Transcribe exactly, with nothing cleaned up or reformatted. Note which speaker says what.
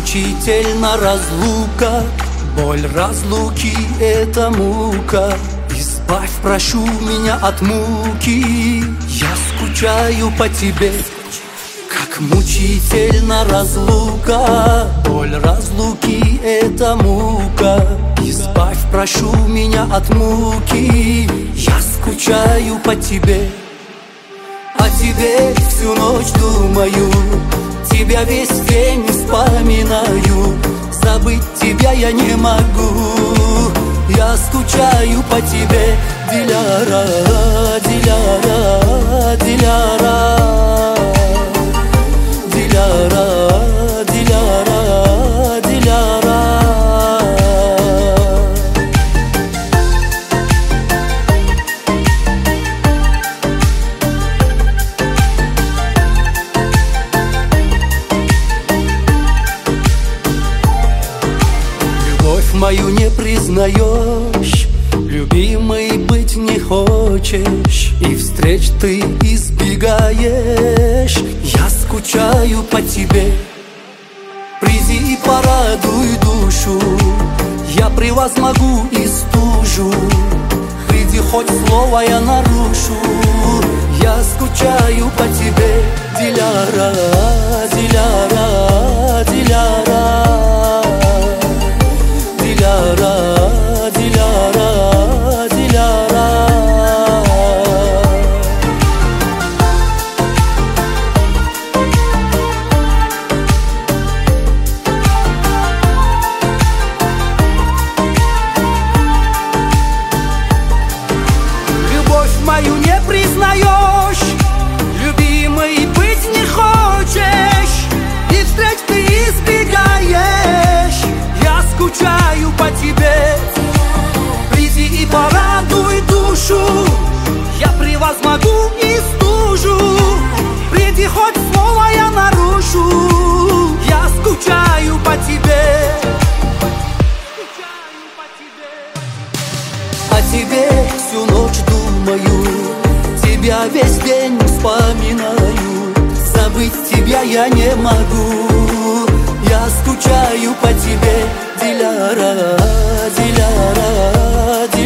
Speaker 1: мучительна разлука, боль разлуки — это мука. Избавь, прошу меня от муки, я скучаю по тебе. Как мучительна разлука, боль разлуки — это мука. Избавь, прошу меня от муки, я скучаю по тебе. О тебе всю ночь думаю, тебя весь день вспоминаю. Забыть тебя я не могу, я скучаю по тебе. Диляра, Диляра, Диляра, Диляра, Диляра, Диляра. Любовь мою не признаешь, любимой быть не хочешь, и встреч ты избегаешь. Я скучаю по тебе. Приди и порадуй душу, я превозмогу и стужу. Приди, хоть слово я нарушу, я скучаю по тебе. Диляра, Диляра, Диляра, Диляра, Диляра, Диляра. Любовь мою не признаешь, любимой быть не хочешь, и встреч ты избегаешь. Я скучаю по тебе. Приди и порадуй душу, я превозмогу и стужу. Приди, хоть слово я нарушу, я скучаю по тебе. О тебе всю ночь думаю, тебя весь день вспоминаю. Забыть тебя я не могу, я скучаю по тебе. Диляра, Диляра, Диляра.